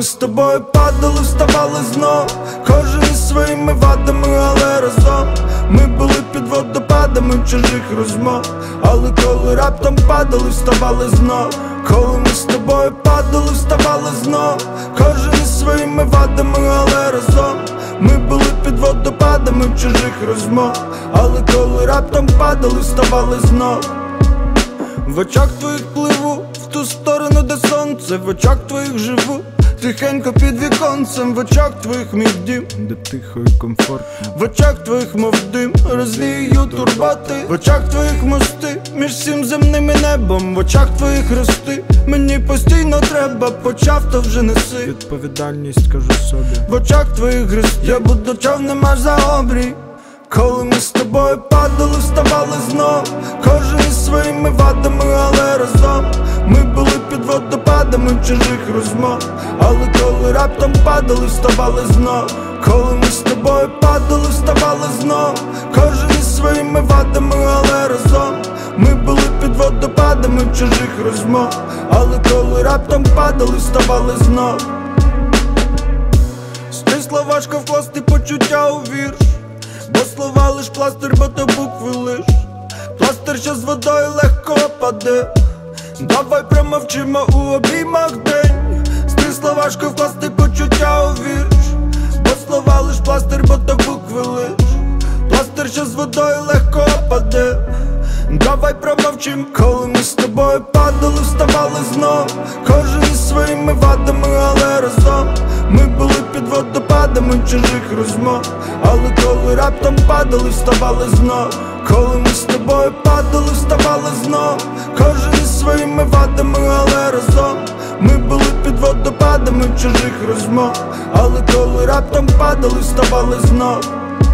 ми з тобою падали, вставали знов, кожен із своїми вадами, але разом. Ми були під водопадами чужих розмов, але коли раптом падали, вставали знов. Коли ми з тобою падали, вставали знов, кожен із своїми вадами, але разом. Ми були під водопадами чужих розмов, але коли раптом падали, вставали знов. В очах твоїх пливу, в ту сторону, де сонце, в очах твоїх живу, тихенько під віконцем, в очах твоїх мій дім, де тихо і комфортно. В очах твоїх мов дим, розвію турботи, в очах твоїх мости, між всім земним і небом, в очах твоїх рости. Мені постійно треба, почав, то вже неси відповідальність, кажу собі. В очах твоїх гризт, я буду човнем аж за обрій. Коли ми з тобою падали, вставали знов, кожен із своїми вадами, але разом. Ми були під водопадами чужих розмов, але коли раптом падали, вставали знов. Коли ми з тобою падали, вставали знов, кожен із своїми вадами, але разом. Ми були під водопадами чужих розмов, але коли раптом падали, вставали знов. Стисло важко вкласти почуття у вірш, бо слова лиш пластир, бо то букви лиш пластир, що з водою легко паде. Давай промовчимо у обіймах день. Стисло важко вкласти почуття у вірш, бо слова лиш пластир, бо то букви лиш пластир, що з водою легко паде. Давай промовчим. Коли ми з тобою падали, вставали знов, кожен із своїми вадами, але разом. Ми були під водопадами чужих розмов, але коли раптом падали, вставали знов. Коли ми з тобою падали, вставали знов, кожен із своїми вадами, але разом. Ми були під водопадами чужих розмов, але коли раптом падали, вставали знов.